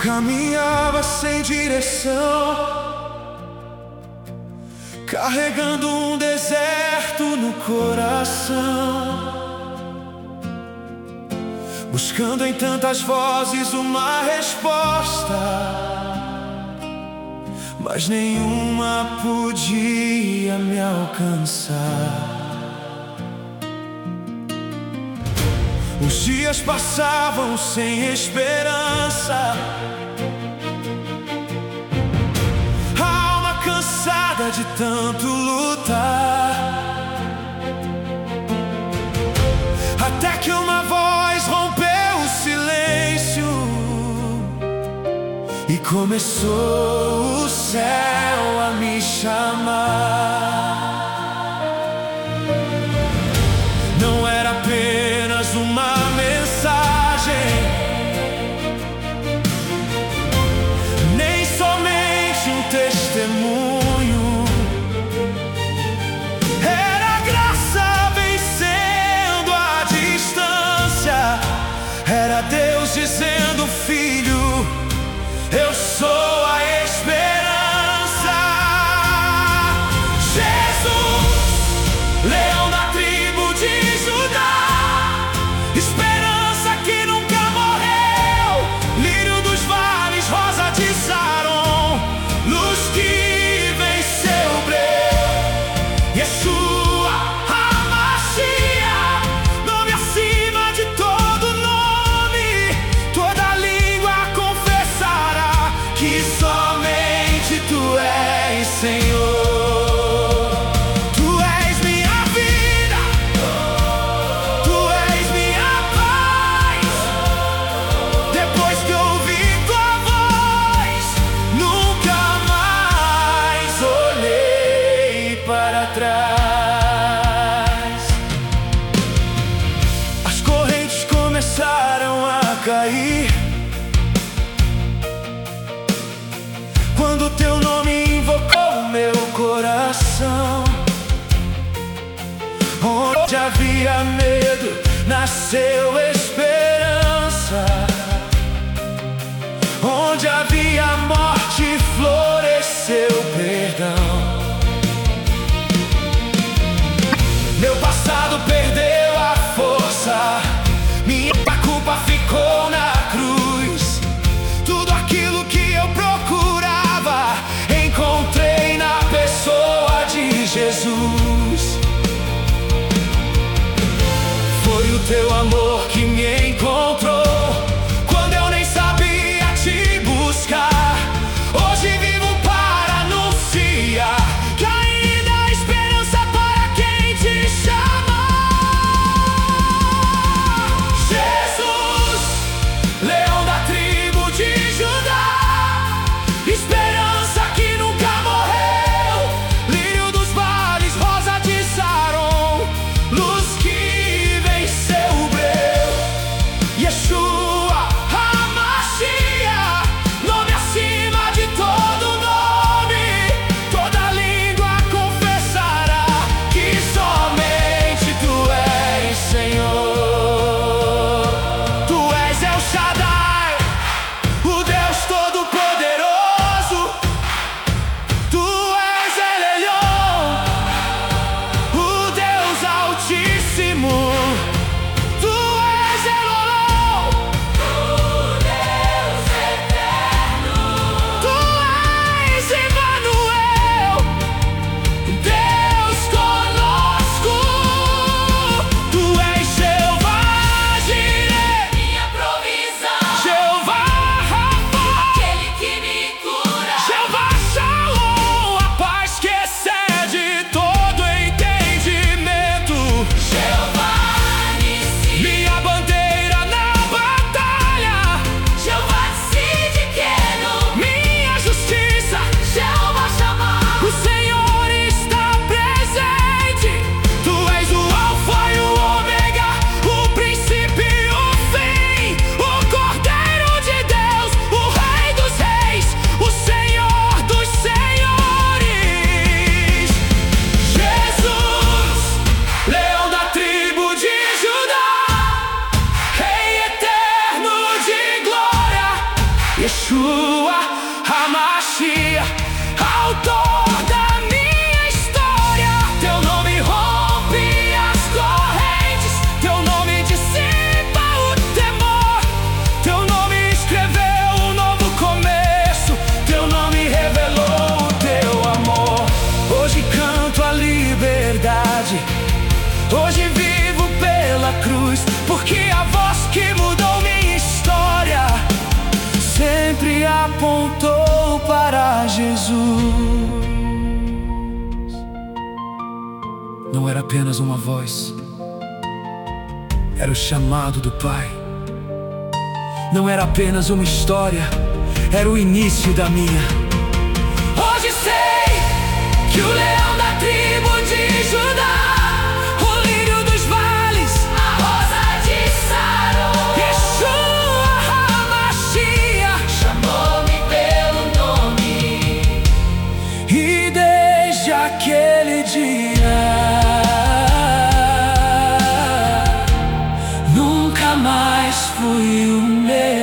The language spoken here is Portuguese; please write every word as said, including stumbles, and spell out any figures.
caminhava sem direção, carregando um deserto no coração, buscando em tantas vozes uma resposta, mas nenhuma podia me alcançar. Os dias passavam sem esperança, a alma cansada de tanto lutar, até que uma voz rompeu o silêncio e começou o céu a me chamar. Não era apenas uma mensagem, nem somente um testemunho. Era graça vencendo a distância, era Deus dizendo: filho, eu sou a esperança. Jesus, leão da tribo de Judá, esperança que nunca morreu, lírio dos vales, rosa de Saron, luz que venceu o breu. Yeshua HaMashiach, nome acima de todo nome, toda língua confessará que somente Tu és Senhor. Para trás, as correntes começaram a cair quando Teu nome invocou meu coração. Onde havia medo, nasceu esperança. Onde havia morte, floresceu perdão. Meu passado perdeu a força, minha culpa ficou na cruz. Tudo aquilo que eu procurava, encontrei na pessoa de Jesus. Foi o Teu amor que me encontrou quando eu nem sabia Te buscar. Hoje vivo para anunciar que ainda há esperança para quem Te chama. Jesus, leão da tribo de Judá, esperança que nunca morreu, lírio dos vales, rosa Hoje vivo pela cruz, porque a voz que mudou minha história sempre apontou para Jesus. Não era apenas uma voz, era o chamado do Pai. Não era apenas uma história, era o início da minha. Hoje sei que o leão da tribo de Judá, o lírio dos vales, a rosa de Saron, Yeshua HaMashiach, chamou-me pelo nome. E desde aquele dia nunca mais fui o mesmo.